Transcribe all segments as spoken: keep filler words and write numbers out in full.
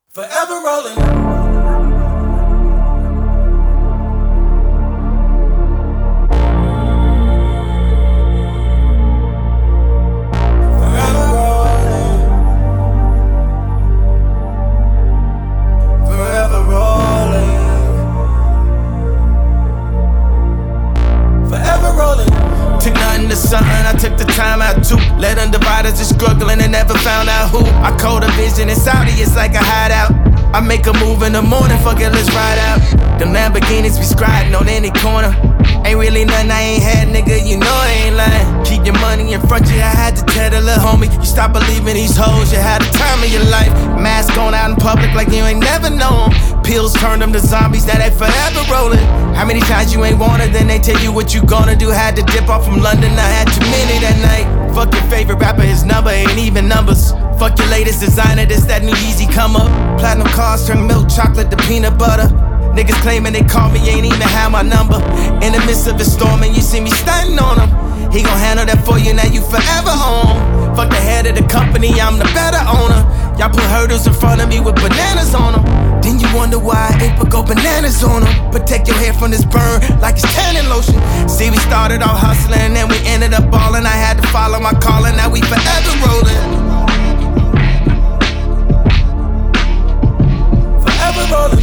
Forever rolling. Forever rolling. Forever rolling. Forever rolling. Took nothing to something, I took the time out to let undivided just struggling and never found out who. I code a vision, it's Saudi, it's like a hideout. I make a move in the morning, fuck it, let's ride out. Them Lamborghinis be scribing on any corner. Ain't really nothing I ain't had, nigga, you know I ain't lying. Keep your money in front of you, I had to tell the little homie. You stop believing these hoes, you had the time of your life. Mask on out in public like you ain't never known. Pills turn them to zombies, now they forever rolling. How many times you ain't wanted, then they tell you what you gonna do. Had to dip off from London, I had too many that night. Fuck your favorite rapper, his number ain't even numbers. Fuck your latest designer, this that new Yeezy come up. Platinum cars turn milk chocolate to peanut butter. Niggas claiming they call me, ain't even have my number. In the midst of the storm and you see me stunting on him. He gon' handle that for you, now you forever home. Fuck the head of the company, I'm the better owner. Y'all put hurdles in front of me with bananas on them. Then you wonder why I ain't put go bananas on them. Protect your hair from this burn like it's tanning lotion. See, we started off hustling and then we ended up balling. I had to follow my calling, now we forever rolling. Forever rolling.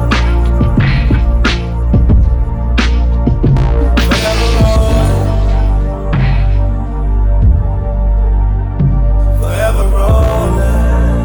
Forever rolling. Forever rolling.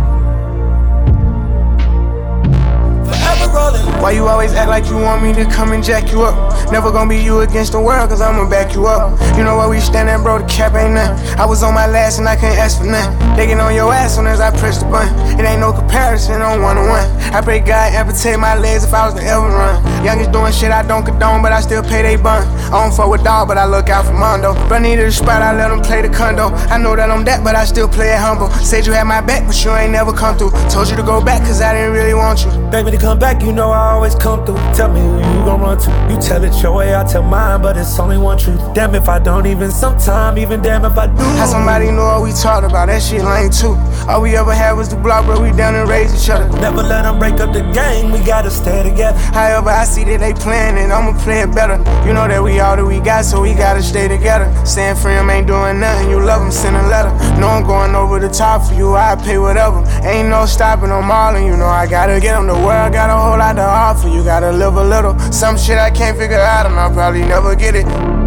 Forever rolling. Why you always act like you want me to come and jack you up? Never gonna be you against the world, cause I'ma back you up. You know where we standin', bro, the cap ain't nothing. I was on my last and I can't ask for nothing. They get on your ass soon as I press the button. It ain't no comparison on one-on-one. I pray God amputate my legs if I was to ever run. Youngest doing shit I don't condone, but I still pay they bun. I don't fuck with dog, but I look out for Mondo. If I needed a spot, I let them play the condo. I know that I'm that, but I still play it humble. Said you had my back, but you ain't never come through. Told you to go back, cause I didn't really want you. Beg me to come back, you know I always come through. Tell me who you gon' run to. You tell it your way, I tell mine, but it's only one truth. Damn if I don't, even sometime, even damn if I do. How somebody know what we talked about, that shit lame too. All we ever had was the block, bro, we down and raise each other. Never let them break up the game, we gotta stay together. However, I see that they playin' and I'ma play it better. You know that we all that we got, so we gotta stay together. Staying free, ain't doing nothing, you love them, send a letter. No, I'm going over the top for you, I pay whatever. Ain't no stopping, I'm all in, you know I gotta get them. The world got a whole lot to offer, you gotta live a little. Some shit I can't figure out and I'll probably never get it.